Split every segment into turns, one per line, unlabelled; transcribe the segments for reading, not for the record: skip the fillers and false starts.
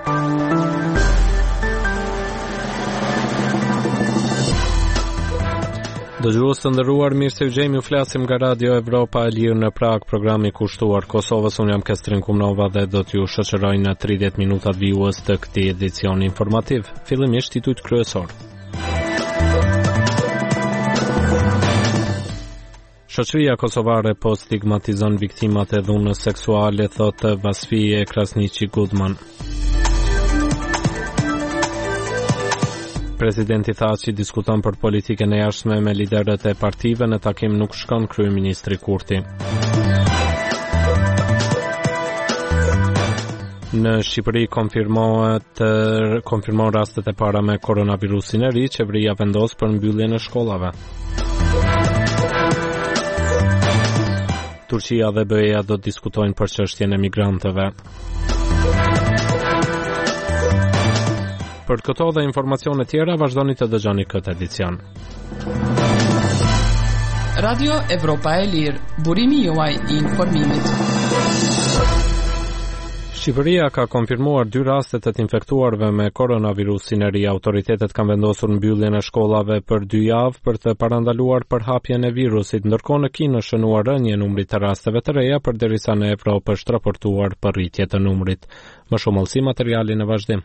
Dëgjues të nderuar, mirë se u gjejmë, flasim nga Radio Evropa e Lirë në Prag, programi kushtuar Kosovës. Unë jam Kestrin Kumnova dhe do t'ju shoqëroj në 30 minutat vijues të këtij edicioni informativ. Fillimisht titujt kryesor. Shoqëria kosovare po stigmatizon viktimat e dhunës seksuale, thotë Vasfije Krasniqi Gudman. Presidenti tha që diskuton për politikën e jashtme me liderët e partive, në takim nuk shkon kryeministri Kurti. Në Shqipëri konfirmon rastet e para me koronavirusin e ri, qeveria vendos për mbylljen e shkollave. Turqia dhe BE-ja do të diskutojnë për çështjen e migrantëve. Për këto dhe informacione tjera, vazhdoni të dëgjoni këtë edicion.
Radio Evropa e Lirë, burimi juaj I informimit.
Shqipëria ka konfirmuar 2 rastet të infektuarve me koronavirusin e ri. Autoritetet kanë vendosur mbylljen e shkollave për 2 javë për të parandaluar përhapjen e virusit, ndërkohë në Kinë është shënuar rënje numrit të rasteve të reja, përderisa në Evropë është raportuar rritje të numrit. Më shumë olsi materialin në vazhdim.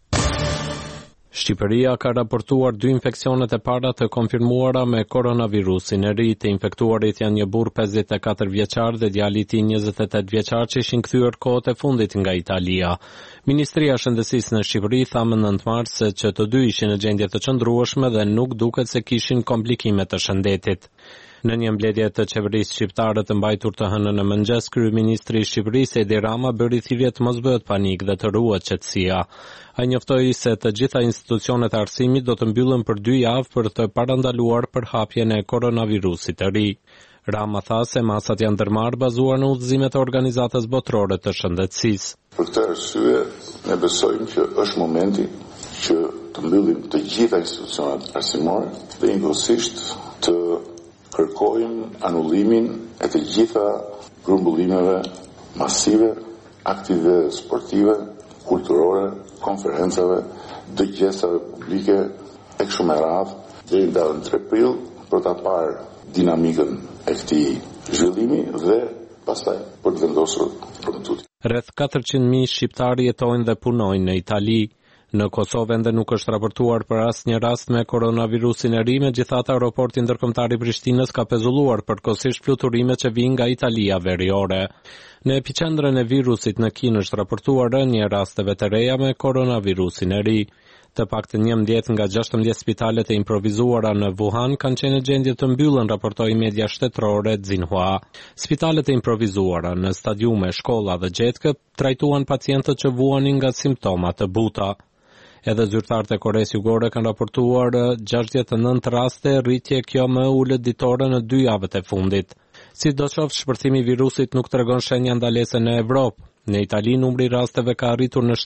Shqipëria ka raportuar 2 infeksionet e para të konfirmuara me koronavirusin e ri. Të infektuarit janë një burr 54 vjeçar dhe djali I tij 28 vjeçar që ishin kthyer kohët e fundit nga Italia. Ministria e Shëndetësisë në Shqipëri tha më 9 mars se që të dy ishin në gjendje të çndrueshme dhe nuk duket se kishin komplikime të shëndetit. Në një mbledhje të qeverisë shqiptare të mbajtur të hënën në mëngjes, kryeministri I Shqipërisë Edi Rama bëri thirrje të mos bëhet panik dhe të ruhet qetësia. Ai njoftoi se të gjitha institucionet e arsimit do të mbyllen për 2 javë për të parandaluar përhapjen e koronavirusit të ri. Rama tha se masat janë ndërmarrë bazuar në udhëzimet e Organizatës Botërore të Shëndetësisë.
Për këtë arsye, ne besojmë që është momenti që të mbyllim të gjitha institucionet arsimore dhe njëkohësisht të kërkojmë anullimin e të gjitha grumbullimeve masive, aktive sportive, kulturore, konferencave, dëgjesave publike, e kështu me radhë, deri në datën 3 prill për ta parë dinamikën e këtij zhvillimi dhe pastaj për të vendosur premtutin.
Rreth 400.000 shqiptarë jetojnë dhe punojnë në Itali. Në Kosovë ende nuk është raportuar për asnjë rast me koronavirusin e ri, megjithatë aeroporti ndërkombëtar I Prishtinës ka pezulluar përkohësisht fluturimet që vijnë nga Italia veriore. Në epiqendrën e virusit në Kinë është raportuar rënje rasteve të reja me koronavirusin e ri. Të paktën 11 nga 16 spitalet e improvizuara në Wuhan kanë qenë në gjendje të mbyllën, raportoi media shtetërore Xinhua. Spitalet e improvizuara në stadiume, shkolla dhe gjetkë trajtuan pacientët që vuanin nga simptoma të buta. Edhe zyrtarët e Koreas Jugore kanë raportuar 69 raste, rritje kjo më ulët ditore në 2 javët e fundit. Sidoqoftë, shpërthimi I virusit nuk tregon shenja ndalese në Evropë. Në Itali numri rasteve ka arritur në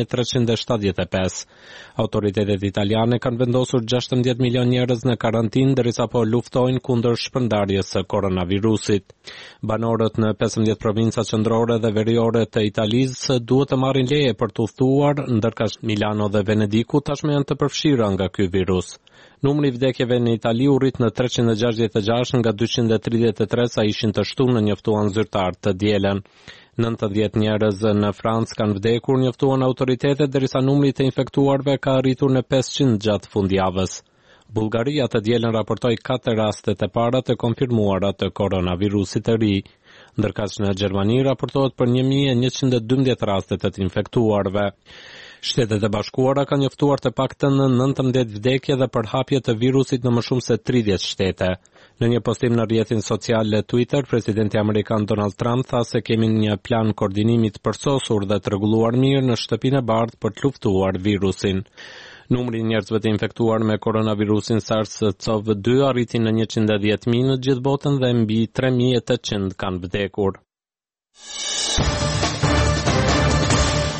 7375. Autoritetet italiane kanë vendosur 16 milion njerëz në karantinë derisa po luftojnë kundër shpërndarjes së koronavirusit. Banorët në 15 provinca qendrore dhe veriore të Italisë duhet të marrin leje për të udhëtuar, ndërka Milano dhe Venediku tashmë janë të përfshira nga ky virus. Numri I vdekjeve në Itali u rrit në 366 nga 233 sa ishin të shtunë në njoftuan zyrtar të dielën. 90 njerëz në Francë kanë vdekur, njoftuan autoritetet, derisa numri të infektuarve ka arritur në 500 gjatë fundjavës. Bullgaria të dielën raportoi 4 rastet e para të konfirmuara të koronavirusit të ri, ndërkaq në Gjermani raportohet për 1112 raste të infektuarve. Shtetet e Bashkuara kanë njoftuar të paktën 19 vdekje dhe përhapje të virusit në më shumë se 30 shtete. Në një postim në rrjetin social Twitter, presidenti amerikan Donald Trump tha se kemi një plan koordinimi të përsosur dhe të rregulluar mirë në shtëpinë e bardhë për të luftuar virusin. Numri I njerëzve të infektuar me koronavirusin SARS-CoV-2 arriti në 110.000 në gjithë botën dhe mbi 3.800 kanë vdekur.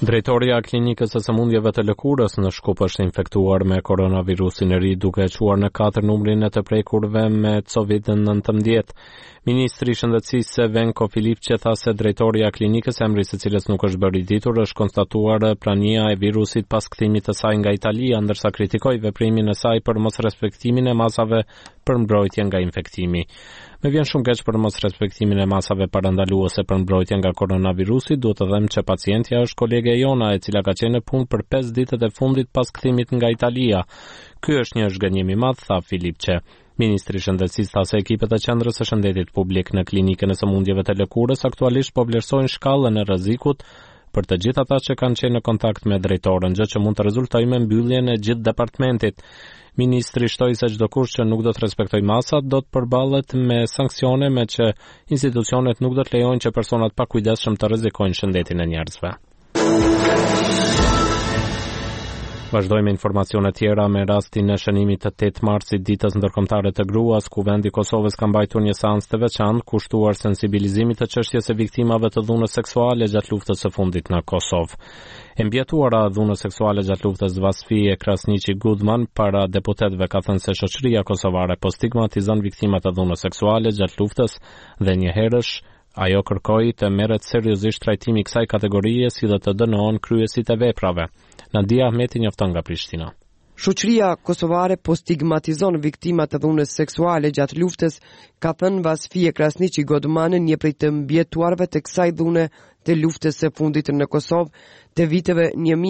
Drejtoria e klinikës së sëmundjeve të lëkurës në Shkup është infektuar me koronavirusin e ri, duke çuar në 4 numrin e të prekurve me COVID-19. Ministri i Shëndetësisë Venko Filipçe tha se drejtoria e klinikës, emri së cilës nuk është bërë i ditur, është konstatuar prania e virusit pas kthimit të saj nga Italia, ndërsa kritikoi veprimin e saj për mosrespektimin e masave për mbrojtje nga infektimi. Me vjen shumë keq për mosrespektimin e masave parandaluese për mbrojtje nga koronavirusi, duhet të them që pacientja është kolege jona e cila ka qenë në punë për 5 ditët e fundit pas kthimit nga Italia. Ky është një zhgënjim i madh, tha Filipçe. Ministri i Shëndetësisë tha se ekipet e Qendrës së Shëndetit Publik në klinikën e sëmundjeve të lëkurës aktualisht po vlerësojnë shkallën e rrezikut për të gjithë ata që kanë qenë në kontakt me drejtorën, gjë që mund të rezultojë me mbylljen e gjithë departamentit. Ministri shtoi se çdo kush që nuk do të respektojë masat do të përballet me sanksione, me që institucionet nuk do të lejojnë që personat pa kujdesshëm të rrezikojnë shëndetin e njerëzve. Vazhdojmë informacione tjera me rastin e shënimit të 8 marsit, ditës ndërkombëtare të gruas, ku vendi i Kosovës ka mbajtur një seancë të veçantë kushtuar sensibilizimit të çështjes së viktimave të dhunës seksuale gjatë luftës së fundit në Kosovë. E mbjetuara dhunës seksuale gjatë luftës Vasfije Krasniqi Gudman para deputetëve ka thënë se shoqëria kosovare po stigmatizon viktimat e dhunës seksuale gjatë luftës dhe njëherësh ajo kërkoi të merret seriozisht trajtimi i kësaj kategorie si dhe të dënohen kryesit e veprave. Nadia Ahmeti njofton nga Prishtina.
Shoqëria kosovare po stigmatizon viktimat e dhunës seksuale gjatë luftës, ka thënë Vasfije Krasniqi Gudman, një prej të mbjetuarve të kësaj dhune të luftës së fundit në Kosovë të viteve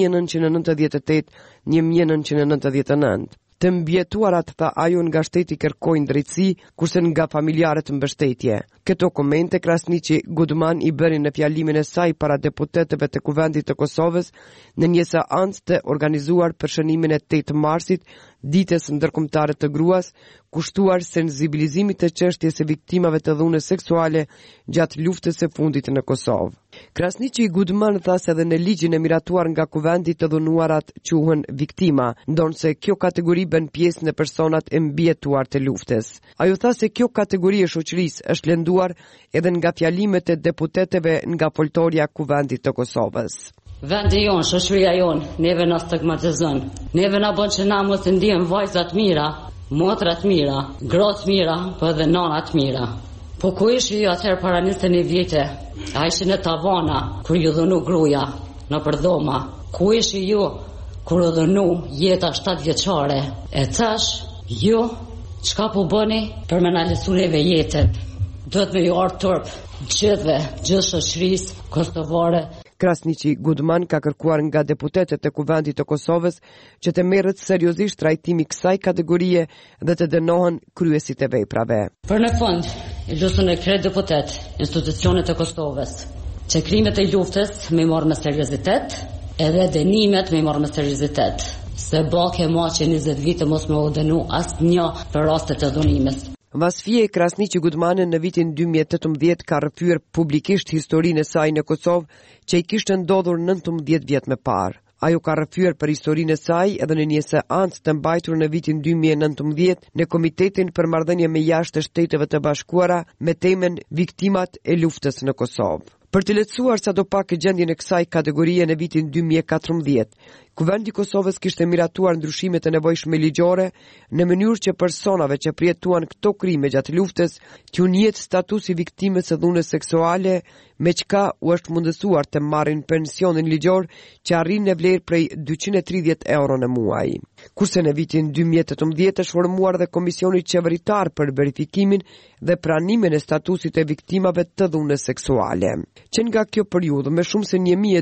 1998-1999. Të mbjetuarat, tha ajo, nga shteti kërkojnë drejtësi, kurse nga familjarët mbështetje. Këto komente Krasniqi Gudman i bëri në fjalimin e saj para deputetëve të Kuvendit të Kosovës në një seancë të organizuar për shënimin e 8 marsit, ditës ndërkombëtare të gruas, kushtuar sensibilizimit të çështjes së viktimave të dhunës seksuale gjatë luftës së fundit në Kosovë. Krasniqi Gudman tha se edhe në ligjin e miratuar nga Kuvendi të dhunuarat quhen viktima, ndonse kjo kategori bën pjesë në personat e mbjetuar të luftës. Ajo tha se kjo kategori e shoqërisë është lënduar edhe nga fjalimet e deputetëve nga foltorja Kuvendit të Kosovës.
Vendi jonë, shoqëria jonë, neve na stigmatizon. Neve na bën që na mos të ndihem vajzat mira, motrat mira, gratë mira, po edhe nanat mira. Po ku ishi ju atëherë para 21 vjetë? A ishi në tavana, kur ju dhunu gruja, në përdhoma? Ku ishi ju, kur u dhunu jeta 7 vjeçare? E thash, ju, çka po bëni për me na lecu neve jetën? Duhet me ju ardh turp, gjithë shoqërisë kosovare.
Krasniqi Gudman ka kërkuar nga deputetët e Kuvendit të Kosovës që të merret seriozisht trajtimi kësaj kategorie dhe të dënohen kryesit e veprave.
Për në fund, i lusën e kretë deputet, institucionet e Kosovës, që krimet e luftës me marrë me seriozitet, edhe dënimet me marrë me seriozitet. Se bake ma që 20 vite mos me u dënu asë një për rastet të dhunimit.
Vasfije Krasniqi Gudman në vitin 2018 ka rrëfyer publikisht historinë e saj në Kosovë që i kishte ndodhur 19 vjet më parë. Ajo ka rrëfyer për historinë e saj edhe në një seancë të mbajtur në vitin 2019 në Komitetin për Marrëdhënie me Jashtë të Shteteve të Bashkuara me temën Viktimat e luftës në Kosovë. Për të lehtësuar sadopak gjendjen e kësaj kategorie në vitin 2014, Kuvendi i Kosovës kishte miratuar ndryshimet e nevojshme ligjore në mënyrë që personave që përjetuan këto krime gjatë luftës t'u njihet statusi viktimës së dhunës seksuale, me çka u është mundësuar të marrin pensionin ligjor që arrin në vlerë prej 230 euro në muaj. Kurse në vitin 2018 është formuar dhe Komisioni Qeveritar për verifikimin dhe pranimin e statusit të viktimave të dhunës seksuale. Që nga kjo periudhë, me shumë se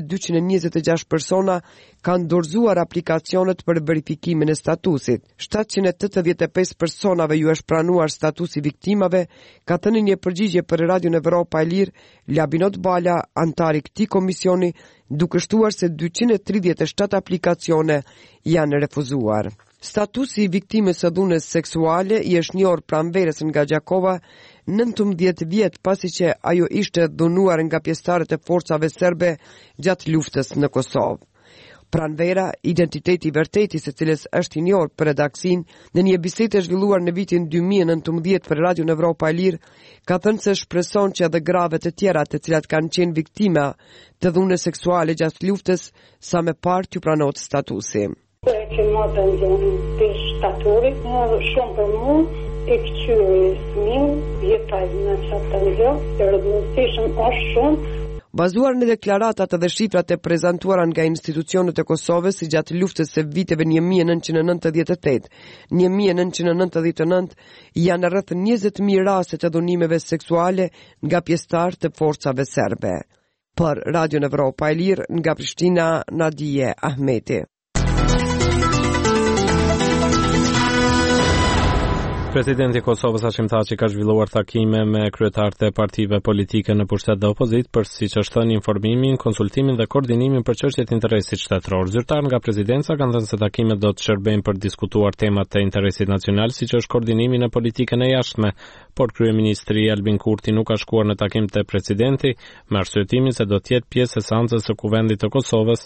1226 persona kanë dorëzuar aplikacionet për verifikimin e statusit. 785 personave ju është pranuar statusi viktimave, ka thënë një përgjigje për Radion Evropa e Lirë Labinot Bala, antari këtij komisioni, duke shtuar se 237 aplikacione janë refuzuar. Statusi i viktimës së dhunës seksuale i është njohur pranverës nga Gjakova 19 vjet pasi që ajo ishte dhunuar nga pjesëtarët e forcave serbe gjatë luftës në Kosovë. Pranvera, identiteti i vërtet i së cilës është i njohur për redaksin, në një bisedë e zhvilluar në vitin 2019 për Radio Evropa e Lirë, ka thënë se shpreson që edhe grave të tjera të cilat kanë qenë viktima të dhunës seksuale gjatë luftës, sa më parë t'ju pranohet statusi.
Që më të ndjenë të shtatorit, shumë për mu, e këqyri fëmin, jetaj në qatë të ndjenë, e rëdhënësishëm është shumë.
Bazuar në deklaratat dhe shifrat e prezentuara nga institucionet e Kosovës si gjatë luftës së viteve 1998, 1999 janë rreth 20.000 raste të dhunimeve seksuale nga pjesëtarë të forcave serbe. Për Radio Evropa e Lirë, nga Prishtina, Nadije Ahmeti.
Presidenti i Kosovës Hashim Thaçi ka zhvilluar takime me kryetarët e partive politike në pushtet dhe opozit për siç është thënë informimin, konsultimin dhe koordinimin për çështjet interesit shtetëror. Zyrtar nga presidenca kanë thënë se takimet do të shërbejnë për diskutuar temat të interesit nacional, siç është koordinimi në politikën e jashtme, por kryeministri Albin Kurti nuk ka shkuar në takim te presidenti me arsyetimin se do të jetë pjesë e seancës së Kuvendit të Kosovës,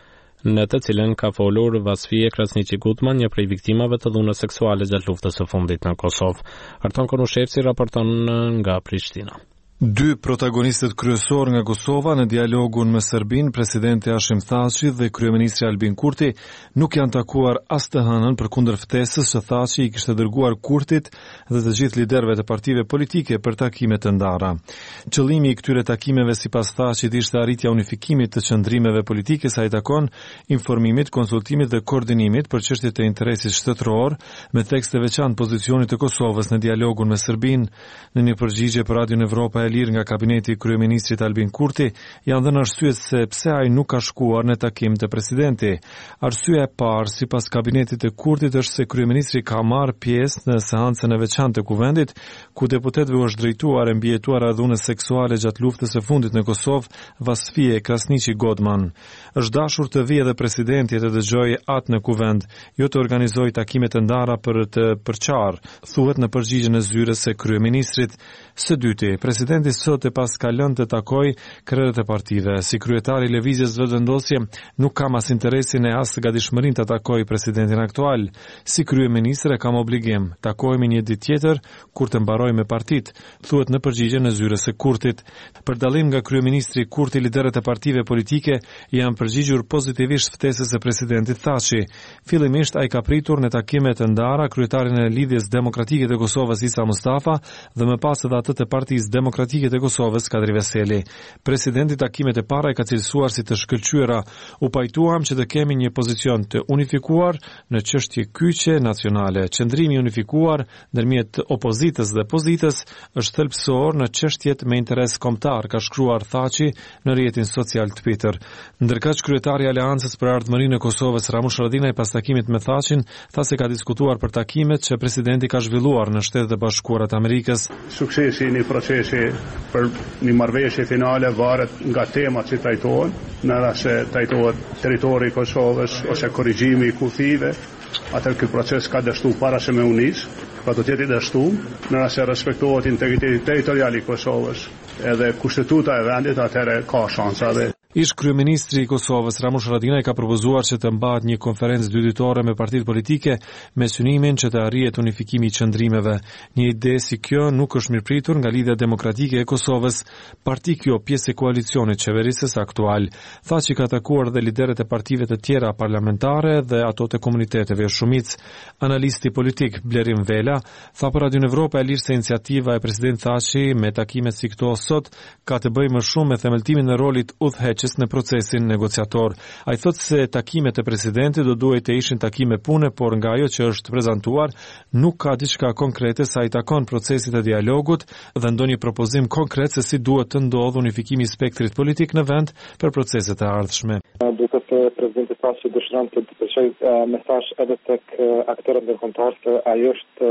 në të cilën ka folur Vasfije Krasniqi Gutman, një prej viktimave të dhunës seksuale gjatë luftës së fundit në Kosovë. Arton Konushevci raporton nga Prishtina.
Dy protagonistët kryesor nga Kosova në dialogun me Serbinë, presidenti Hashim Thaçi dhe kryeministri Albin Kurti, nuk janë takuar as të hënën përkundër ftesës që Thaçi i kishte dërguar Kurtit dhe të gjithë liderëve të partive politike për takime të ndara. Qëllimi i këtyre takimeve sipas Thaçit ishte arritja unifikimit të qëndrimeve politike sa i takon informimit, konsultimit dhe koordinimit për çështjet e interesit shtetëror me tekst të veçantë pozicionit të Kosovës në dialogun me Serbinë. Në një përgjigje për Radio Evropa e Lirë nga kabineti i kryeministrit Albin Kurti, janë dhënë arsyet se pse ai nuk ka shkuar në takim të presidenti. Arsyeja e parë sipas kabinetit të Kurtit është se kryeministri ka marrë pjesë në seancën e veçantë të Kuvendit, ku deputetëve u është drejtuar e mbijetuara dhunës seksuale gjatë luftës së fundit në Kosovë, Vasfije Krasniqi Gutman. Është dashur të vijë edhe presidenti të dëgjojë atë në Kuvend, jo të organizojë takime të ndara për të përçarë, thuhet në përgjigjen e zyrës së kryeministrit. Së dyti, presidenti sot e pas ka lënë të takoj krerët e partive. Si kryetari i lëvizjes vetëvendosje, nuk kam as interesin e as gatishmërinë të takoj presidentin aktual. Si kryeministër kam obligim, takohemi një ditë tjetër kur të mbaroj me partitë, thuhet në përgjigjen e zyrës së Kurtit. Për dallim nga kryeministri Kurti, liderët e partive politike janë përgjigjur pozitivisht ftesës së presidentit Thaçi. Fillimisht ai ka pritur në takime të ndara kryetarin e Lidhjes Demokratike të Kosovës Isa Mustafa dhe më pas edhe atë të Partisë Demokratike të Kosovës Kadri Veseli. Presidenti takimet e para i ka cilësuar si të shkëlqyera. U pajtuam që të kemi një pozicion të unifikuar në çështje kyçe nacionale. Qëndrimi unifikuar ndërmjet opozitës dhe pozitës është thelbësor në çështjet me interes kombëtar, ka shkruar Thaçi në rrjetin social Twitter. Ndërkaq kryetari i Aleancës për Ardhmërinë e Kosovës Ramush Haradinaj pas takimit me Thaçin tha se ka diskutuar për takimet që presidenti ka zhvilluar në Shtetet e Bashkuara të Amerikës.
Suksesi i një procesi për një marrëveshje finale varet nga temat që trajtohen, në rast se trajtohet territori i Kosovës ose korrigjimi i kufive, atëherë ky proces ka dështu para se me unis, pra do të jetë i dështu, në rast se respektohet integriteti territorial i Kosovës edhe kushtetuta e vendit, atëherë ka shansa dhe
Ish kryeministri i Kosovës Ramush Haradinaj ka propozuar që të mbahet një konferencë dyditore me partitë politike me synimin që të arrihet unifikimi i qëndrimeve. Një ide si kjo nuk është mirëpritur nga Lidhja Demokratike e Kosovës, parti kjo pjesë e koalicionit qeverisës aktual. Thaçi ka takuar dhe liderët e partive të tjera parlamentare dhe ato të komuniteteve shumicë. Analisti politik Blerim Vela tha për Radio Evropa e Lirë se iniciativa e president Thaçi me takime si këto sot ka të bëjë më shumë me themeltimin e rolit udhëheq në procesin negociator. Ai thotë se takimet e presidentit do duhet të ishin takime pune, por nga ajo që është prezantuar nuk ka diçka konkrete sa i takon procesit të dialogut dhe ndonjë propozim konkret se si duhet të ndodhë unifikimi i spektrit politik në vend për proceset e ardhshme.
Duke se presidenti Thaçi dëshiron të përshojë mesazh edhe tek aktorët ndërkombëtar se ai është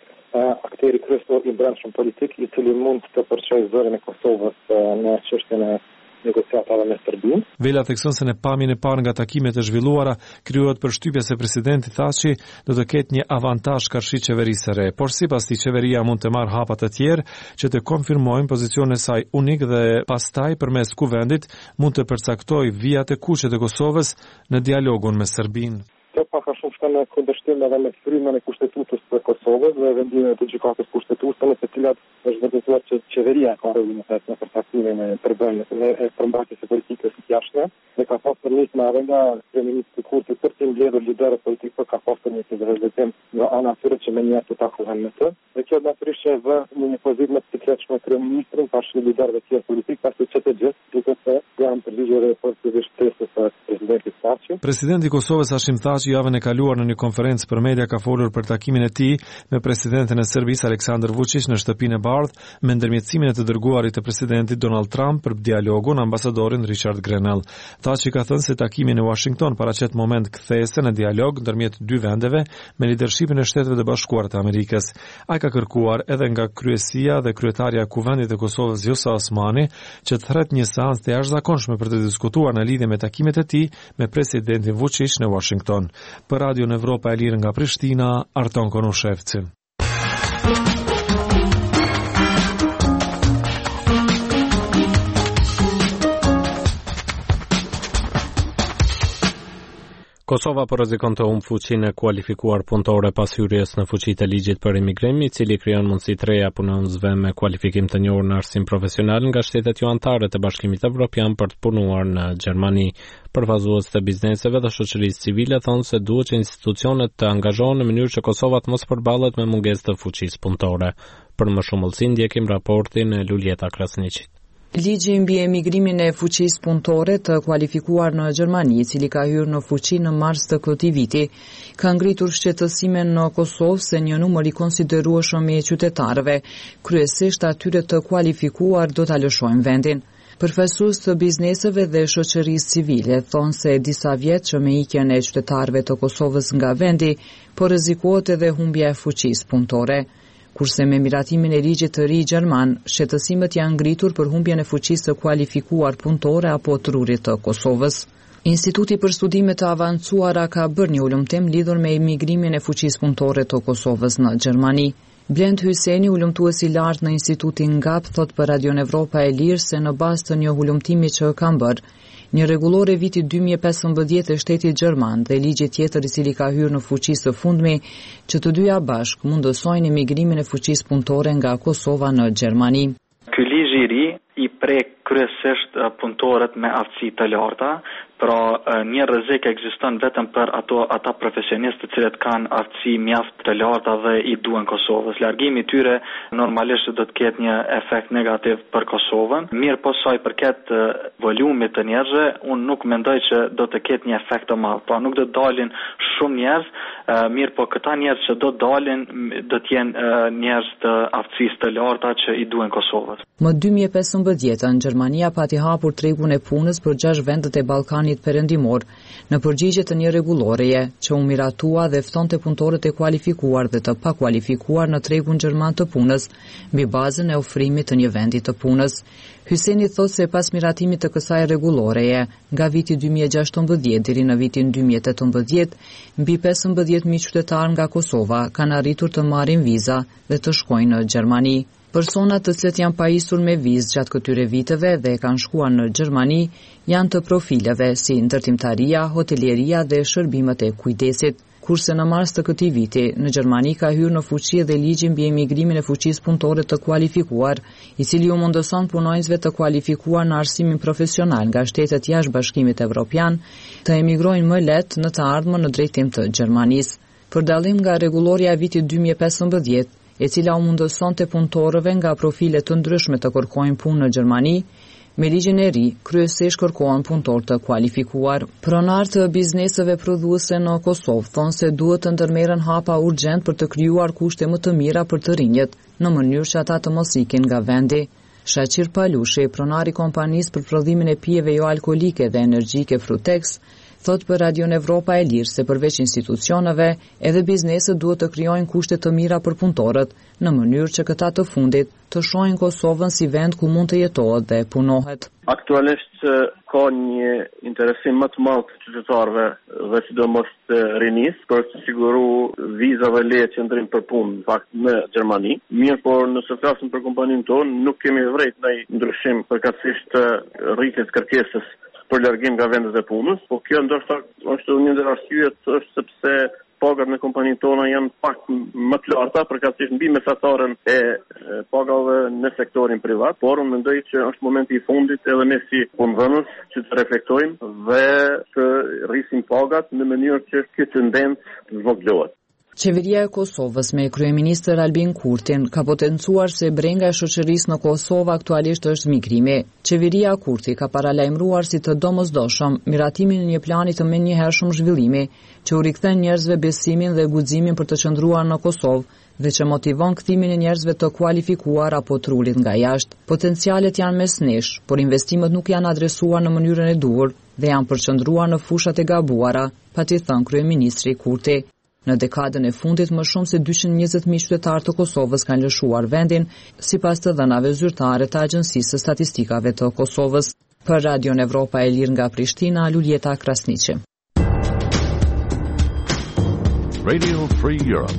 akteri kryesor i brendshëm politik i cili mund të përçojë zërin e Kosovës në çështjen e negociatave me Serbinë.
Vela thekson se në pamjen e parë nga takimet e zhvilluara krijohet përshtypja se presidenti Thaçi do të ketë një avantazh karshi qeverisë së re, por sipas tij qeveria mund të marrë hapa të tjerë që të konfirmojnë pozicionin e saj unik dhe pastaj përmes kuvendit mund të përcaktojë vijat e kuqe të Kosovës në dialogun me Serbinë.
Kjo ka shumë shkën në kundërshtim edhe me frymën e kushtetutës së Kosovës dhe vendimin e gjykatës kushtetuese në të cilat është vërtetuar që qeveria ka rënë në përcaktimin e përbërjes e përmbajtjes së politikës së jashtme dhe ka pasur nismë edhe nga kryeministri Kurti për të mbledhur liderët politikë, por ka pasur një zhvillim nga ana tyre që më njëherë të takohen me të. Dhe kjo natyrisht e vë në një pozitë më të cikletshme kryeministrin pas liderëve të tjerë politikë, pasi që të gjithë duket se janë përgjigjur për të vështirësisë së presidentit Thaçi. Presidenti i Kosovës Hashim Thaçi javën e kaluar në një konferencë për media ka folur për takimin e tij me presidentin e Serbisë Aleksandar Vučić në shtëpinë e bardhë me ndërmjetësimin e të dërguarit të presidentit Donald Trump për dialogun ambasadorin Richard Grenell. Thaçi ka thënë se takimi në Washington paraqet moment kthese në dialog ndërmjet dy vendeve me lidershipin e Shteteve të Bashkuara të Amerikës. Ai ka kërkuar edhe nga kryesia dhe kryetaria e Kuvendit të Kosovës Vjosa Osmani që të thret një seancë të jashtëzakonshme për të diskutuar në lidhje me takimet e tij me presidentin Vučić në Washington. Për Radio në Evropa e Lirë nga Prishtina, Arton Konushevci.
Kosova po rrezikon të humbë fuqinë e kualifikuar punëtore pas hyrjes në fuqi të ligjit për imigrim, i cili krijon mundësi të reja punonësve me kualifikim të njohur në arsim profesional nga shtetet jo anëtare të Bashkimit Evropian për të punuar në Gjermani. Përvazhues të bizneseve dhe shoqërisë civile thonë se duhet që institucionet të angazhohen në mënyrë që Kosova të mos përballet me mungesë të fuqisë punëtore. Për më shumë ullësi ndjekim raportin e Luljeta Krasniqit.
Ligji mbi emigrimin e fuqisë punëtore të kualifikuar në Gjermani, i cili ka hyrë në fuqi në mars të këtij viti, ka ngritur shqetësimin në Kosovë se një numër i konsiderueshëm i qytetarëve, kryesisht atyre të kualifikuar, do ta lëshojnë vendin. Përfaqësues të bizneseve dhe shoqërisë civile thonë se disa vjet që me ikjen e qytetarëve të Kosovës nga vendi, po rrezikohet edhe humbja e fuqisë punëtore. Kurse me miratimin e ligjit të ri gjerman, shqetësimet janë ngritur për humbjen e fuqisë të kualifikuar punëtore apo trurit të Kosovës. Instituti për Studime të Avancuara ka bërë një ulëmtim lidhur me emigrimin e fuqisë punëtore të Kosovës në Gjermani. Blend Hyseni, ulëmtues i lartë në Institutin GAP, thot për Radio Evropa e Lirë se në bazë të një ulëmtimi që kanë bërë, një rregullor e vitit 2015 e shtetit gjerman dhe ligji tjetër i cili ka hyrë në fuqi së fundmi, që të dyja bashk mundësojnë emigrimin e fuqisë punëtore nga Kosova në Gjermani.
Ky ligj i ri i prek kryesisht punëtorët me aftësi të larta, pra një rrezik ekziston vetëm për ata profesionistë të cilët kanë aftësi mjaft të larta dhe i duan Kosovës. Largimi i tyre normalisht do të ketë një efekt negativ për Kosovën. Mirë po sa i përket volumit të njerëzve, unë nuk mendoj që do të ketë një efekt të madh. Pra nuk do të dalin shumë njerëz, mirë po këta njerëz që do të dalin do të jenë njerëz të aftësisë të larta që i duan Kosovës.
Më 2015 Gjermania pati hapur tregun e punës për 6 vendet e Ballkanit Perëndimor, në përgjigje të një rregulloreje që u miratua dhe ftonte punëtorët e kualifikuar dhe të pakualifikuar në tregun gjerman të punës, mbi bazën e ofrimit të një vendi të punës. Hyseni thot se pas miratimit të kësaj rregulloreje, nga viti 2016 deri në vitin 2018, mbi 15.000 qytetarë nga Kosova kanë arritur të marrin viza dhe të shkojnë në Gjermani. Personat të cilët janë pajisur me vizë gjatë këtyre viteve dhe kanë shkuar në Gjermani janë të profileve si ndërtimtaria, hotelieria dhe shërbimet e kujdesit. Kurse në mars të këtij viti, në Gjermani ka hyrë në fuqi edhe ligji mbi emigrimin e fuqisë punëtore të kualifikuar, i cili u mundëson punonjësve të kualifikuar në arsimin profesional nga shtetet jashtë Bashkimit Evropian të emigrojnë më lehtë në të ardhmen në drejtim të Gjermanisë. Për dallim nga rregulloria e vitit 2015, e cila u mundësonte punëtorëve nga profile të ndryshme të kërkojnë punë në Gjermani, me ligjin e ri, kryesisht kërkohen punëtorë të kualifikuar. Pronarët të bizneseve prodhuese në Kosovë thonë se duhet të ndërmerren hapa urgjent për të krijuar kushte më të mira për të rinjët, në mënyrë që ata të mos ikin nga vendi. Shaqir Palushi, pronari i kompanisë për prodhimin e pijeve jo alkolike dhe energjike Frutex, Thot për Radion Evropa e Lirë se përveç institucioneve, edhe bizneset duhet të krijojnë kushte të mira për punëtorët, në mënyrë që këta të fundit të shohin Kosovën si vend ku mund të jetohet dhe punohet.
Aktualisht ka një interesim më të madh të qytetarëve dhe sidomos të rinisë për të siguru vizave leje qëndrim për punë fakt në Gjermani. Mirë, por nëse flasim për kompaninë tonë, nuk kemi vërejt ndonjë ndryshim përkatësisht të rritjes kërkesës për largim nga vendet e punës, po kjo ndoshta është një ndër arsyet është sepse pagat në kompaninë tona janë pak më të larta përkatësisht mbi mesataren e pagave në sektorin privat, por unë mendoj që është momenti i fundit edhe ne si punëdhënës që të reflektojmë dhe të rrisim pagat në mënyrë që kjo tendencë të zvogëlohet.
Qeveria e Kosovës me kryeministër Albin Kurtin ka potencuar se brenga e shoqërisë në Kosovë aktualisht është migrimi. Qeveria e Kurti ka paralajmëruar si të domosdoshëm miratimin e një plani të menjëhershëm zhvillimi që u rikthen njerëzve besimin dhe guximin për të qëndruar në Kosovë dhe që motivon kthimin e njerëzve të kualifikuar apo trullit nga jashtë. Potencialet janë mesnesh, por investimet nuk janë adresuar në mënyrën e duhur dhe janë përqendruar në fushat e gabuara, pati thënë kryeministri Kurti. Në dekadën e fundit më shumë se 220.000 qytetarë të Kosovës kanë lëshuar vendin, sipas të dhënave zyrtare të Agjencisë së Statistikave të Kosovës. Për Radion Evropa e Lirë nga Prishtina, Luljeta Krasniqi.
Radio Free Europe.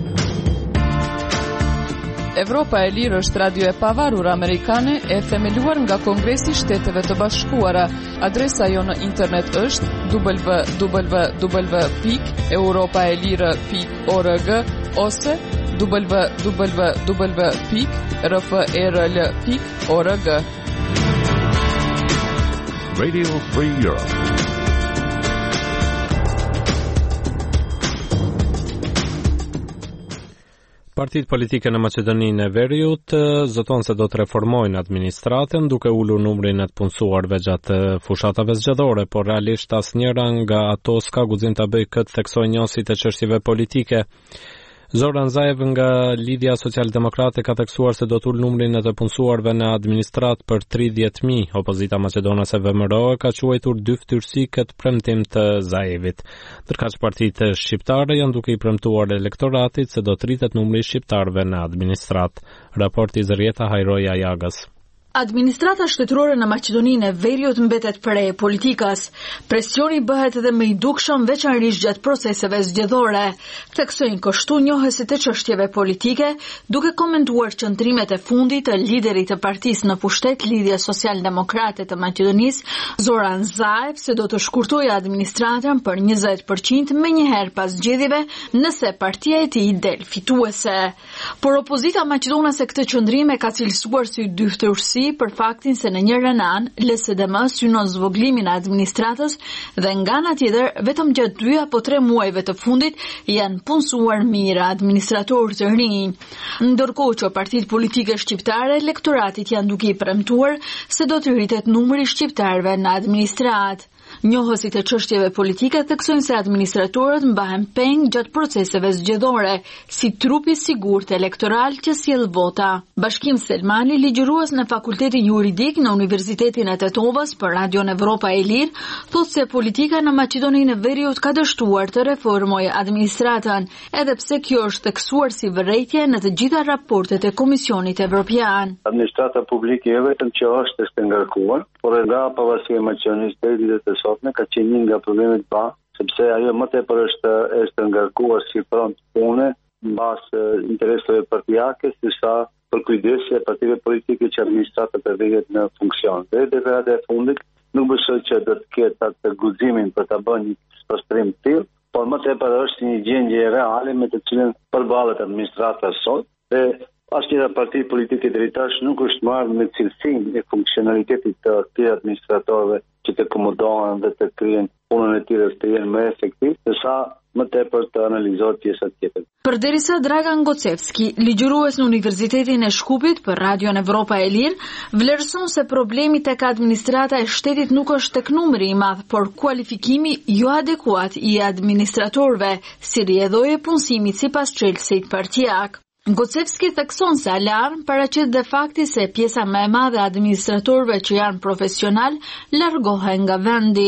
Evropa e Lirë është radio e pavarur amerikane e themeluar nga Kongresi i Shteteve të Bashkuara. Adresa jo në internet është www.europaelire.org ose www.rfrl.org.
Radio Free Europe.
Partitë politike në Maqedoninë e Veriut zoton se do të reformojnë administratën duke ulur numrin e të punësuarve gjatë fushatave zgjedhore, por realisht asnjëra nga ato s'ka guxim ta bëjë këtë, theksoi njësi të çështjeve politike. Zoran Zaev nga Lidhja Social-Demokrate ka theksuar se do të ulë numrin e të punësuarve në administrat për 30.000. Opozita maqedonase VMRO ka quajtur dyftyrsi këtë premtim të Zaevit. Ndërkaq partitë shqiptare janë duke i premtuar elektoratit se do të rritet numri i shqiptarëve në administrat. Raporti Zërieta Hajroja Jagës.
Administrata shtetërore në Maqedoninë e Veriut mbetet pre politikas. Presioni bëhet edhe më i dukshëm veçanërisht gjatë proceseve zgjedhore, theksojnë kështu njohësit e çështjeve politike, duke komentuar qëndrimet e fundit të liderit të partisë në pushtet Lidhja Social-Demokrate të Maqedonisë, Zoran Zaev, se do të shkurtojë administratën për 20% menjëherë pas zgjedhjeve nëse partia e tij del fituese. Por opozita maqedonase këtë qëndrim e ka cilësuar si dyftërsi për faktin se në njërën anë, LSDM synon zvogëlimin e administratës dhe nga ana tjetër, vetëm gjatë 2 apo 3 muajve të fundit janë punësuar mirë administratorë të rinj. Ndërkohë që partitë politike shqiptare, elektoratit janë duke i premtuar se do të rritet numri i shqiptarëve në administratë. Njohësit e çështjeve politike theksojnë se administratorët mbahen peng gjatë proceseve zgjedhore, si trupi sigurt elektoral që sjell vota. Bashkim Selmani, ligjërues në Fakultetin Juridik në Universitetin e Tetovës për Radion Evropa e Lirë, thotë se politika në Maqedoninë e Veriut ka dështuar të reformojë administratën, edhe pse kjo është theksuar si vërejtje në të gjitha raportet e Komisionit Evropian.
Administrata publike e vetëm që është ngarkuar, por nga pavarësia e Maqedonisë deri ditët e sotme ka qenë një nga problemet pa, sepse ajo më tepër është ngarkuar si front pune mbas interesave partijake, sesa për kujdesje e partive politike që administrata të vëhet në funksion. Dhe dekada e fundit nuk besoj që do të ketë atë guximin për ta bënë një pastrim të tillë, por më tepër është një gjendje reale me të cilën përballet administrata sot dhe asnjëra parti politike deri tash nuk është marrë me cilësinë e funksionalitetit të këtyre administratorëve që të komodohen dhe të kryejnë punën e tyre të jenë më efektiv, sesa më tepër të analizohet pjesa tjetër.
Përderisa Dragan Gocevski, ligjërues në Universitetin e Shkupit për Radion Evropa e Lirë, vlerëson se problemi tek administrata e shtetit nuk është tek numri i madh, por kualifikimi jo adekuat i administratorëve, si rrjedhoje punësimit sipas çelësit partijak. Gocevski thekson se alarm paraqet dhe fakti se pjesa më e madhe e administratorëve që janë profesional largohen nga vendi.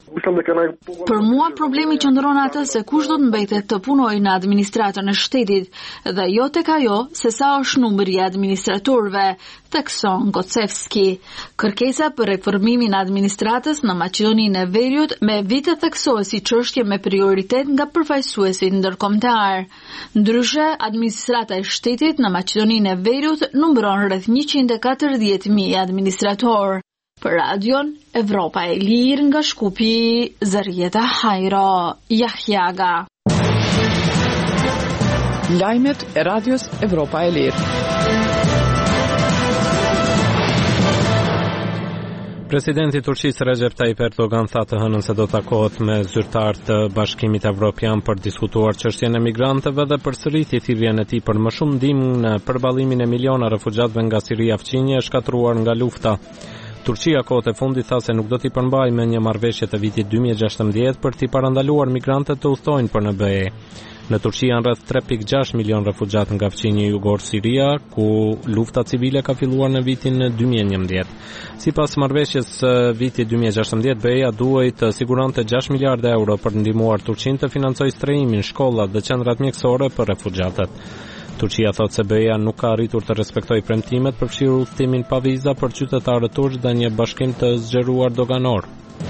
Për mua problemi qëndron atë se kush do të mbetet të punojë në administratën e shtetit dhe jo tek ajo se sa është numri i administratorëve, thekson Gocevski. Kërkesa për reformimin e administratës në Maqedoninë e Veriut me vite theksohet si çështje me prioritet nga përfaqësuesit ndërkombëtar. Ndryshe, administrata e shtetit në Maqedoninë e Veriut numëron rreth 140.000 administrator. Për radion Evropa e Lirë nga Shkupi, Zarieta Hajro, Jahjaga.
Lajmet e radios Evropa e Lirë.
Presidenti i Turqisë Recep Tayyip Erdogan tha të hënën se do të takohet me zyrtar të Bashkimit Evropian për diskutuar çështjen e migrantëve dhe përsëriti thirrjen e tij për më shumë ndihmë në përballimin e miliona refugjatëve nga Siria fqinje e shkatruar nga lufta. Turqia kohët e fundit tha se nuk do t'i përmbajë me një marrëveshje të vitit 2016 për t'i parandaluar migrantët të udhtojnë për në BE. Në Turqi janë rreth 3.6 milion refugjatë nga fqinja jugor Siria, ku lufta civile ka filluar në vitin 2011. Sipas marrëveshjes së vitit 2016, BE-ja duhej të siguronte 6 miliardë euro për ndihmuar Turqinë të financojë strehimin, shkollat dhe qendrat mjekësore për refugjatët. Turqia thotë se BE-ja nuk ka arritur të respektojë premtimet për fshirë udhëtimin pa viza për qytetarët turq dhe një bashkim të zgjeruar doganor.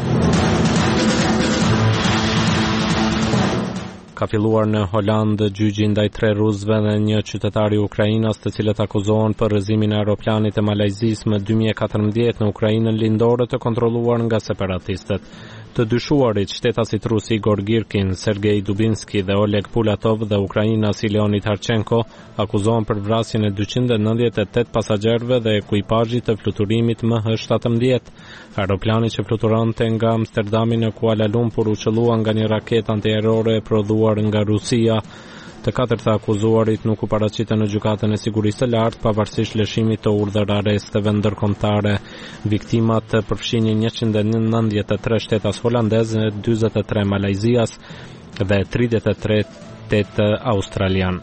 Ka filluar në Holandë gjyqi ndaj 3 rusëve dhe një qytetari i Ukrainës, të cilët akuzohen për rrëzimin e aeroplanit të Malajzisë më 2014 në Ukrainën lindore të kontrolluar nga separatistët. Të dyshuarit, shtetasit rus Igor Girkin, Sergej Dubinski dhe Oleg Pulatov dhe Ukrainas i Leonid Harchenko akuzohen për vrasjen e 298 pasagerëve dhe ekuipazhit të fluturimit MH17. Aeroplani që fluturonte nga Amsterdami në Kuala Lumpur u qellua nga një raketë antiaerore e prodhuar nga Rusia. Të 4 akuzuarit nuk u paraqiten në gjykatën e sigurisë së lartë, pavarësisht lëshimit të urdhër arresteve ndërkombëtare. Viktimat përfshinjën 193 shtetas holandez, 43 malajzias dhe 33 australian.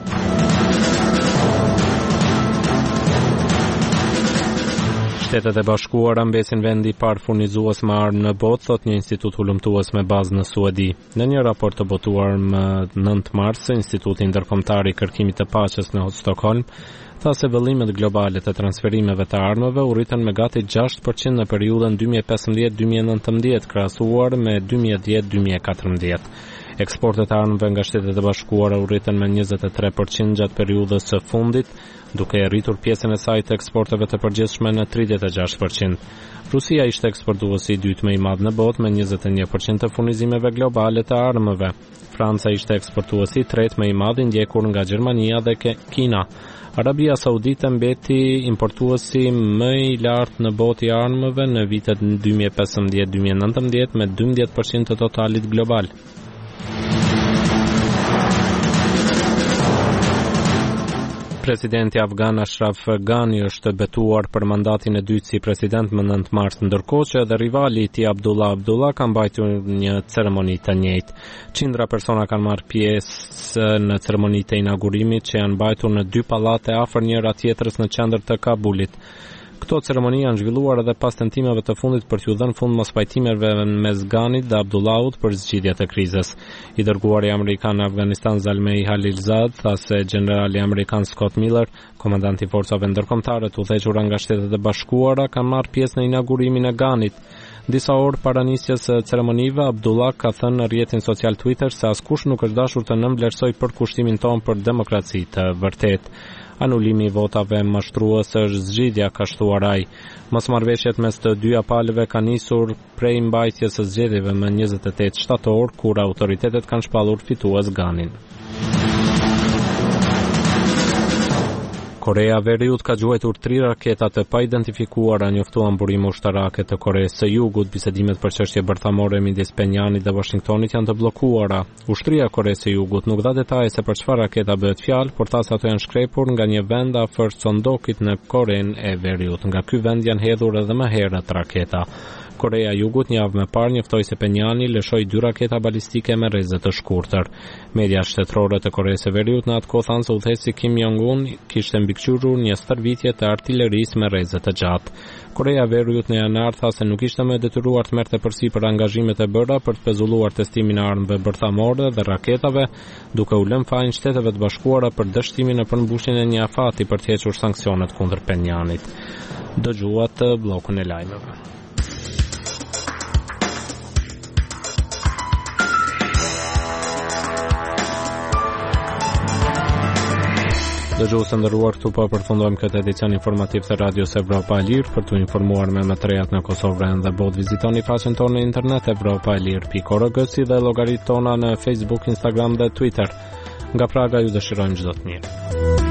Shtetet e Bashkuara mbesin vendi i parë furnizues me armë në botë, thot një institut hulumtues me bazë në Suedi. Në një raport të botuar më 9 mars, Instituti Ndërkombëtar i Kërkimit të Paqes në Stockholm tha se vëllimet globale të transferimeve të armëve u rritën me gati 6% në periudhën 2015-2019, krahasuar me 2010-2014. Eksportet e armëve nga Shtetet e Bashkuara u rritën me 23% gjatë periudhës së fundit, duke rritur pjesën e saj të eksporteve të përgjithshme në 36%. Rusia ishte eksportuesi i dytë më i madh në botë me 21% të furnizimeve globale të armëve. Franca ishte eksportuesi i tretë më i madh, i ndjekur nga Gjermania dhe Kina. Arabia Saudite mbeti importuesi më i lartë në botë i armëve në vitet 2015-2019 me 12% të totalit global. Presidenti afgan Ashraf Ghani është betuar për mandatin e dytë si president më 9 mars, ndërkohë që edhe rivali i tij Abdullah ka mbajtur një ceremoni të njëjtë. Qindra persona kanë marrë pjesë në ceremonitë e inaugurimit që janë mbajtur në 2 pallate afër njëra tjetrës në qendër të Kabulit. Këto ceremoni janë zhvilluar edhe pas tentimeve të fundit për t'u dhënë fund mospajtimeve mes Ghanit dhe Abdullahut për zgjidhjet e krizës. I dërguari amerikan në Afganistan Zalmay Khalilzad tha se generali amerikan Scott Miller, komandanti i forcave ndërkombëtare të udhëhequra nga Shtetet e Bashkuara, kanë marrë pjesë në inaugurimin e Ghanit. Disa orë para nisjes së ceremonive, Abdullah ka thënë në rrjetin social Twitter se askush nuk është dashur të nënvlerësojë përkushtimin tonë për demokraci të vërtetë. Anulimi i votave mashtrues është zgjidhja, ka shtuar ai. Mosmarrveshjet mes të dyja palëve kanë nisur prej mbajtjes së zgjedhjeve më 28 shtator, kur autoritetet kanë shpallur fitues Ghanin. Korea e Veriut ka gjuajtur 3 raketa të pa-identifikuara, njoftuan burime ushtarake të Koreas së Jugut. Bisedimet për çështje bërthamore midis Penjanit dhe Washingtonit janë të bllokuara. Ushtria e Koreas së Jugut nuk dha detaje se për çfarë raketa bëhet fjalë, por tha se ato janë shkrepur nga një vend afër Sondokit në Korenë e Veriut. Nga ky vend janë hedhur edhe më herët raketa. Korea e Jugut një javë më parë njoftoi se Penjani lëshoi 2 raketa balistike me rrezë të shkurtër. Media shtetërore të Koreas së Veriut në atë kohë thanë se udhëheci Kim Jong-un kishte mbikëqyrur një stërvitje të artillerisë me rrezë të gjatë. Korea e Veriut në janar tha se nuk ishte më detyruar të merrte përsipër angazhimet e bëra për të pezulluar testimin e armëve bërthamore dhe raketave, duke u lënë fajin Shteteve të Bashkuara për dështimin e përmbushjen e një afati për të hequr sanksionet kundër Penjanit. Dëgjuat bllokun e lajmeve. Dëgjues të nderuar, këtu po përfundojmë këtë edicion informativ të Radios Evropa e Lirë. Për të informuar me më të rejat në Kosovë dhe botë, vizitoni faqen tonë në internet evropaelir.org, si dhe llogaritë tona në Facebook, Instagram dhe Twitter. Nga Praga ju dëshirojmë çdo të mirë.